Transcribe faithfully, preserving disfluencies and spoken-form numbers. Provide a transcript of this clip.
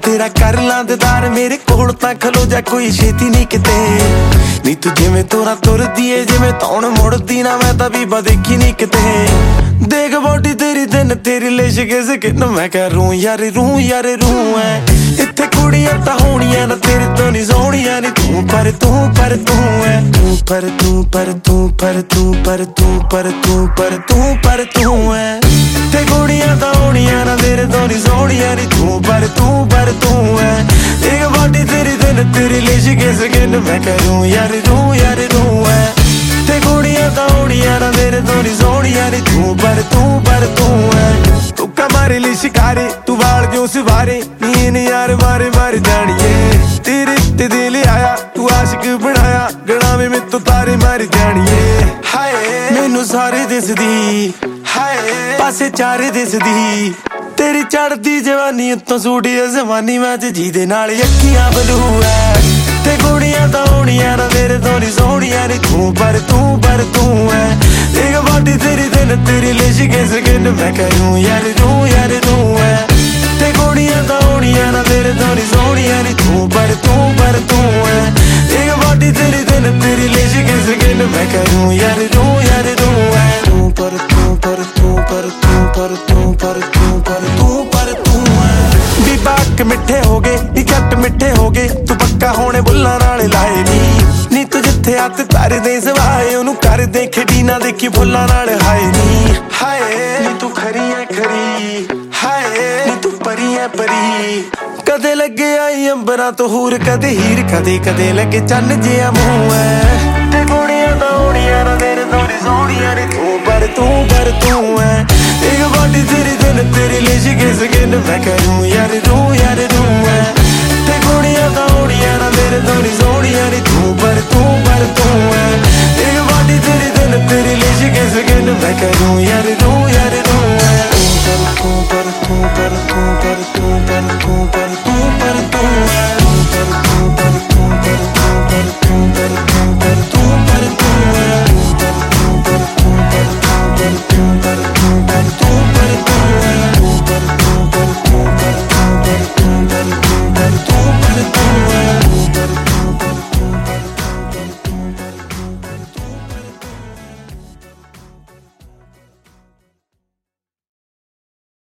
तेरा कर ला दीदार मेरे कोल तां खलो जा कोई छेती नहीं किते नी तू जिवें तोरा तुरदी ए जिवें तौण मुड़दी ना मैं तां बीबा देखी नहीं किते देख बॉडी तेरी दिन तेरी लिश के सकिन मैं कह रूं यार रूं यार रूं है इत्थे कुड़ियां तां होणियां ना तेरे तो नहीं सोहणियां नी तू पर तू पर तू है तू पर तू पर तू पर तू पर तू पर तू पर तू पर तू है इत्थे कुड़ियां तां होणियां ना तेरे तो नहीं सोहणियां नी तू पर तू पर तू है देख बॉडी तेरी दिन तेरी लिश के सकिन मैं कह रूं यार रूं यार रूं है इत्थे कुड़ियां तां होणियां ना तेरे तो नहीं सोहणियां नी तू पर तू पर तू है तू कमारे ली शिकारे तू वाल जो सवारे नीन यार मारे मार जानिए तेरे ते दिल आया तू आशिक बनाया गणावे में तो तारे मार जानिए हाय मैनू सारे दिसदी हाय पासे चारे दिसदी तेरी चढ़दी जवानी उत्तों सूटी जवानी मैं जी दे नाल अखियां बलू है ते कुड़ियां तां होणियां ना तेरे तो नहीं सोहणियां नी तू पर तू पर तू है देख बॉडी तेरी दिन तेरी लिश के सकिन मैं कह रूं यार रूं यार रूं है ते कुड़ियां तां होणियां ना तेरे तो नहीं सोहणियां नी तू पर तू पर तू है देख बॉडी तेरी दिन तेरी लिश के सकिन मैं कह रूं यार रूं यार रूं है तू पर तू पर तू पर तू पर तू पर तू पर तू पर तू है बीबा अक मिठे हो गए नी झट मिठे हो गए तू पक्का होने बुल्लां नाल लाए नी नी तू जिथे हत्थ धर दे सवाए ओनू कर दे खड़ी ना देखी फुल्लां नाल हाय नी हाय नी तू खरी है खरी हाय नी तू परी है परी कदे लगे आई अंबरां तो हूर कदे हीर कदे कदे लगे चन्न जिहा मूंह है ते कुड़ियां तां होणियां ना तेरे तो नहीं सोहणियां नी तू पर तू पर तू है एक बॉडी तेरी दिन तेरी लिश के सकिन मैं कह रूं यार